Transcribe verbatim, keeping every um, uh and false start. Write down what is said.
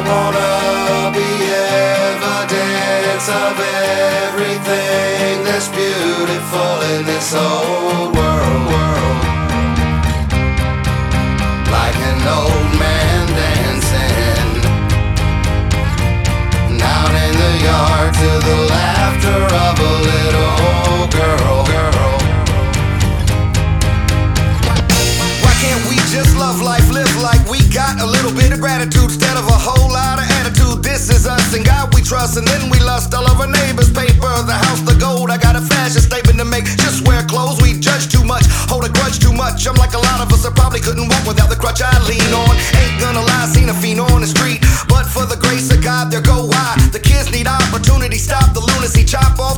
wanna be evidence of everything that's beautiful in this old world, world. Like an old man dancing out in the yard to the laughter of a little girl, girl. Why can't we just love life, live like we got a little bit of gratitude instead of a whole lot of attitude? This is us and God we trust, and then we lust all of our neighbors' paper, the house, the gold. I got a fashion statement to make. Just wear clothes, we judge too much, hold a grudge too much. I'm like a lot of us, I probably couldn't walk without the crutch I lean on. Ain't gonna lie, seen a fiend on the street, but for the grace of God, there go why. The kids need opportunity, stop the lunacy, chop off